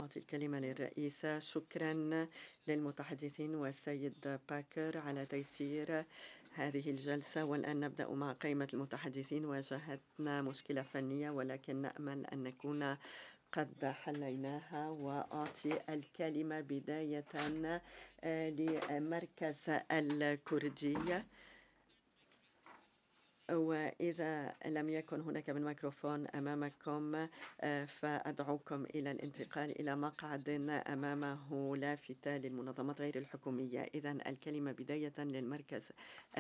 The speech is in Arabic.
أعطي الكلمة للرئيسة. شكرا للمتحدثين والسيد باكر على تيسير هذه الجلسة. والآن نبدأ مع قائمة المتحدثين. واجهتنا مشكلة فنية ولكن نأمل أن نكون قد حليناها. وأعطي الكلمة بداية لمركز الكردية. وإذا لم يكن هناك من ميكروفون أمامكم فأدعوكم إلى الانتقال إلى مقعد أمامه لافتة للمنظمات غير الحكومية. إذن الكلمة بداية للمركز